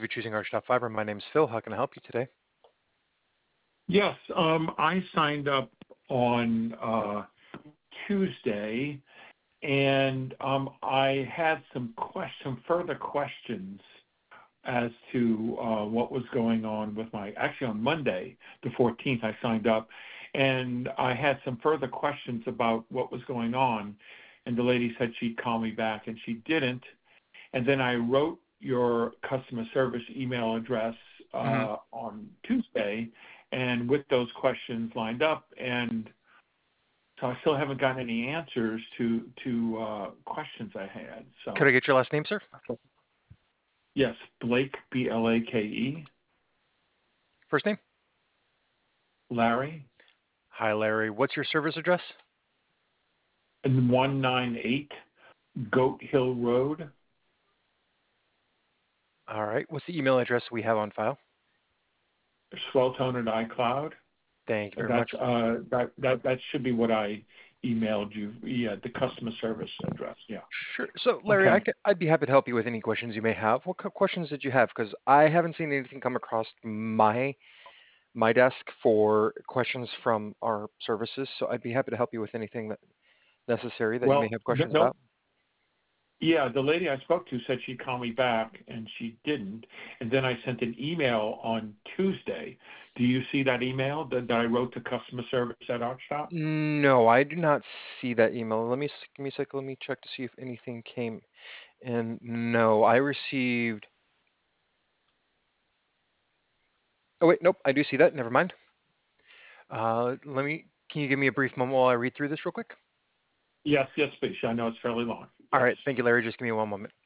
for choosing Archtop Fiber. My name's Phil. How can I help you today? Yes, I signed up on Tuesday, and I had some further questions as to what was going on with actually on Monday, the 14th, I signed up, and I had some further questions about what was going on, and the lady said she'd call me back, and she didn't, and then I wrote your customer service email address hmm on Tuesday, and with those questions lined up, and so I still haven't gotten any answers to questions I had. Could I So get your last name, sir? yes, Blake, Blake, First name? Larry, Hi, Larry. What's your service address? and 198 Goat Hill Road, All right. What's the email address we have on file? Swelltone at iCloud. Thank you very That's much. that should be what I emailed you. Yeah, the customer service address. Yeah. Sure. So, Larry, Okay. I'd be happy to help you with any questions you may have. What questions did you have? Because I haven't seen anything come across my desk for questions from our services. So I'd be happy to help you with anything that necessary that you may Well, have questions no. about. Yeah, the lady I spoke to said she'd call me back, and she didn't. And then I sent an email on Tuesday. Do you see that email that I wrote to customer service at Archstop? No, I do not see that email. Give me a second. Let me check to see if anything came in. No, I received. Oh wait, nope. I do see that. Never mind. Let me. Can you give me a brief moment while I read through this real quick? Yes, yes, please. I know it's fairly long. All Yes. right. Thank you, Larry. Just give me one moment.